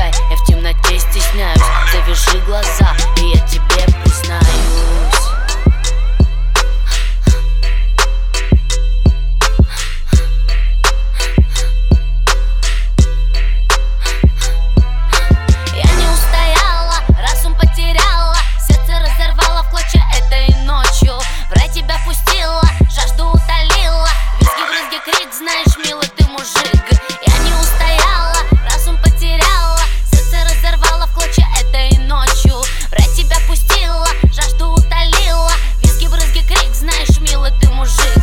давай, я в темноте стесняюсь. Завяжи глаза, и я тебе признаюсь. Знаешь, милый, ты мужик. Я не устояла, разум потеряла, сердце разорвала в клочья этой ночью. Врать тебя пустила, жажду утолила, визги, брызги, крик. Знаешь, милый, ты мужик.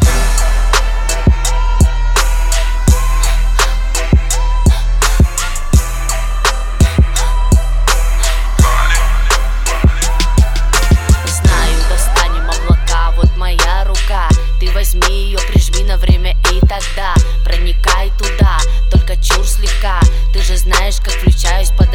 Знаю, достанем облака, вот моя рука. Ты возьми ее, прижми на время, и тогда проникай туда, только чур слегка. Ты же знаешь, как включаюсь под